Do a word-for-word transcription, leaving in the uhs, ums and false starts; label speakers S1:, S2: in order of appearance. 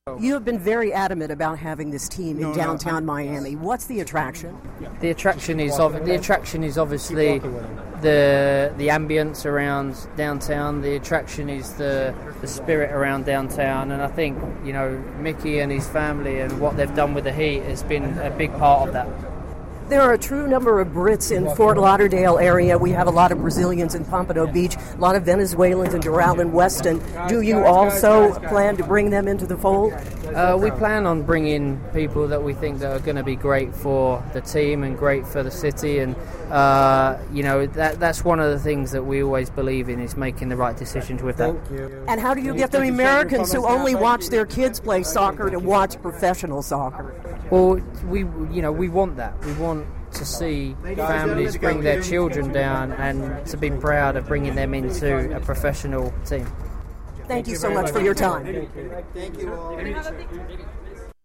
S1: You have been very adamant about having this team in downtown Miami. What's the attraction?
S2: The attraction is of the attraction is obviously the the ambience around downtown. The attraction is the the spirit around downtown, and I think, you know, Mickey and his family and what they've done with the Heat has been a big part of that.
S1: There are a true number of Brits in Fort Lauderdale area. We have a lot of Brazilians in Pompano Beach, a lot of Venezuelans in Doral and Weston. Do you also plan to bring them into the fold?
S2: Uh, we plan on bringing people that we think that are going to be great for the team and great for the city, and uh, you know that that's one of the things that we always believe in, is making the right decisions with that.
S1: And how do you get the Americans who only watch their kids play soccer to watch professional soccer?
S2: Well, we you know we want that. We want to see families bring their children down and to be proud of bringing them into a professional team.
S1: Thank you so much for your time.
S3: Thank you all.